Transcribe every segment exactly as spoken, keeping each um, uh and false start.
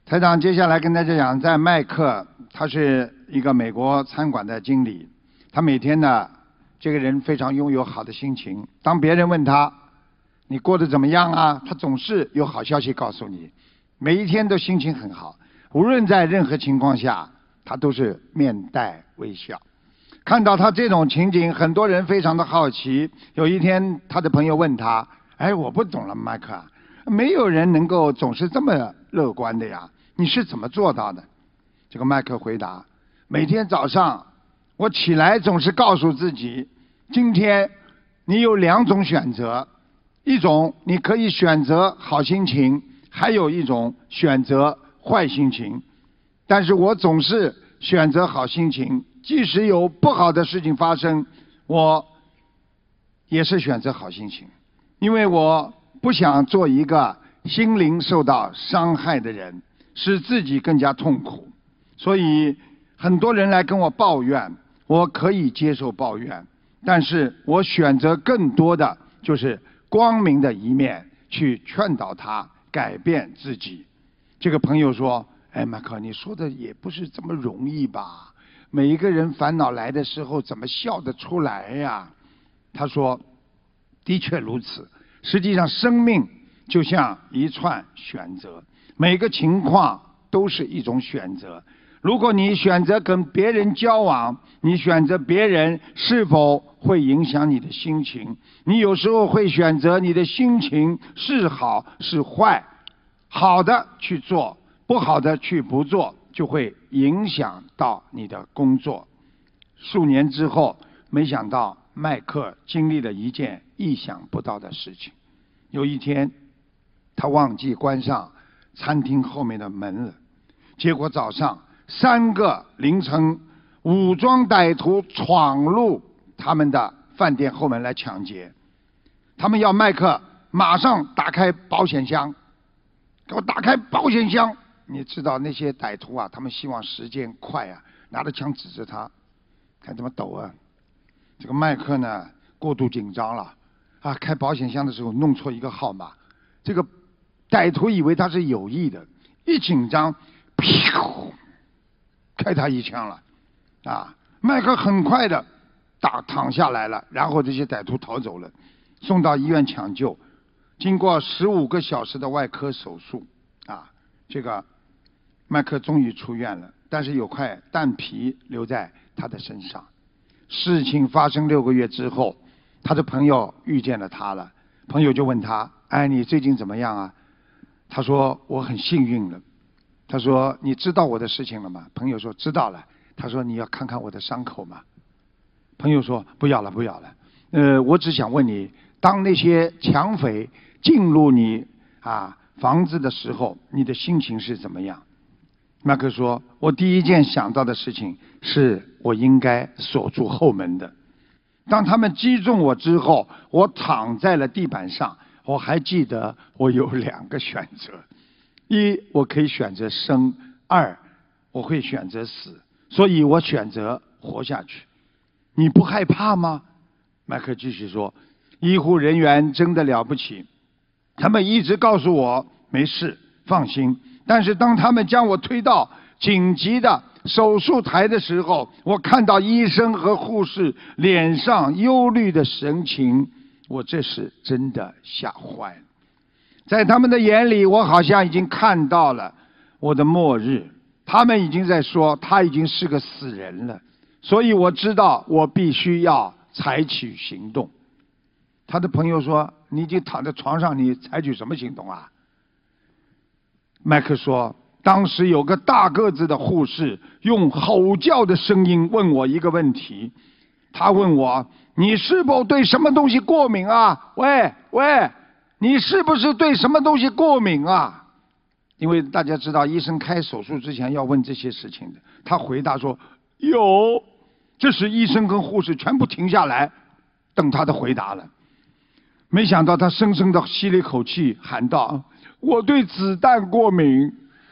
台长接下来跟大家讲，在麦克，他是一个美国餐馆的经理，他每天呢，这个人非常拥有好的心情。当别人问他你过得怎么样啊，他总是有好消息告诉你，每一天都心情很好，无论在任何情况下，他都是面带微笑。看到他这种情景，很多人非常的好奇。有一天，他的朋友问他：“哎，我不懂了，麦克，没有人能够总是这么乐观的呀，你是怎么做到的？”这个麦克回答：“每天早上我起来总是告诉自己，今天你有两种选择，一种你可以选择好心情，还有一种选择坏心情。但是我总是选择好心情，即使有不好的事情发生，我也是选择好心情，因为我不想做一个心灵受到伤害的人，使自己更加痛苦。所以很多人来跟我抱怨，我可以接受抱怨，但是我选择更多的就是光明的一面，去劝导他改变自己。”这个朋友说：“哎，麦克，你说的也不是这么容易吧？每一个人烦恼来的时候，怎么笑得出来呀？”他说：“的确如此。实际上，生命就像一串选择，每个情况都是一种选择。如果你选择跟别人交往，你选择别人是否会影响你的心情？你有时候会选择你的心情是好是坏，好的去做，不好的去不做，就会影响到你的工作。”数年之后，没想到麦克经历了一件意想不到的事情。有一天，他忘记关上餐厅后面的门了，结果早上三个凌晨武装歹徒闯入他们的饭店后门来抢劫。他们要麦克马上打开保险箱，给我打开保险箱。你知道那些歹徒啊，他们希望时间快啊，拿着枪指着他，看怎么抖啊。这个麦克呢，过度紧张了啊，开保险箱的时候弄错一个号码，这个歹徒以为他是有意的，一紧张，噗，开他一枪了啊。麦克很快的打躺下来了，然后这些歹徒逃走了，送到医院抢救。经过十五个小时的外科手术啊，这个麦克终于出院了，但是有块蛋皮留在他的身上。事情发生六个月之后，他的朋友遇见了他了，朋友就问他：“哎，你最近怎么样啊？”他说：“我很幸运了。”他说：“你知道我的事情了吗？”朋友说：“知道了。”他说：“你要看看我的伤口吗？”朋友说：“不要了，不要了。呃，我只想问你，当那些抢匪进入你啊房子的时候，你的心情是怎么样？”麦克说：“我第一件想到的事情是我应该锁住后门的。当他们击中我之后，我躺在了地板上，我还记得我有两个选择：一，我可以选择生；二，我会选择死。所以我选择活下去。你不害怕吗？”麦克继续说：“医护人员真的了不起，他们一直告诉我没事，放心。但是当他们将我推到紧急的手术台的时候，我看到医生和护士脸上忧虑的神情，我这是真的吓坏了。在他们的眼里，我好像已经看到了我的末日。他们已经在说他已经是个死人了，所以我知道我必须要采取行动。”他的朋友说：“你已经躺在床上，你采取什么行动啊？”麦克说：“当时有个大个子的护士用吼叫的声音问我一个问题，他问我：你是否对什么东西过敏啊？喂喂，你是不是对什么东西过敏啊？”因为大家知道医生开手术之前要问这些事情的。他回答说：“有。”这时医生跟护士全部停下来等他的回答了。没想到他深深地吸了一口气，喊道：“我对子弹过敏。”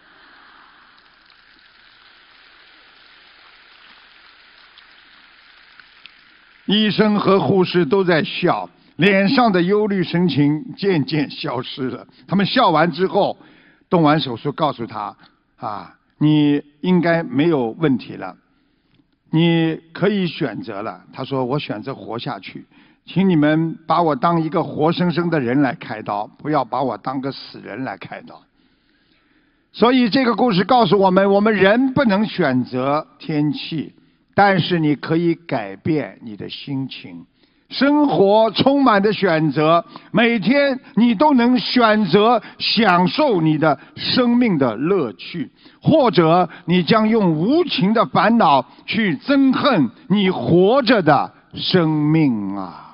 医生和护士都在笑，脸上的忧虑神情渐渐消失了。他们笑完之后，动完手术告诉他：“ 啊，你应该没有问题了，你可以选择了。他说我选择活下去，请你们把我当一个活生生的人来开刀，不要把我当个死人来开刀。所以这个故事告诉我们，我们人不能选择天气，但是你可以改变你的心情。生活充满的选择，每天你都能选择享受你的生命的乐趣，或者你将用无情的烦恼去憎恨你活着的生命啊！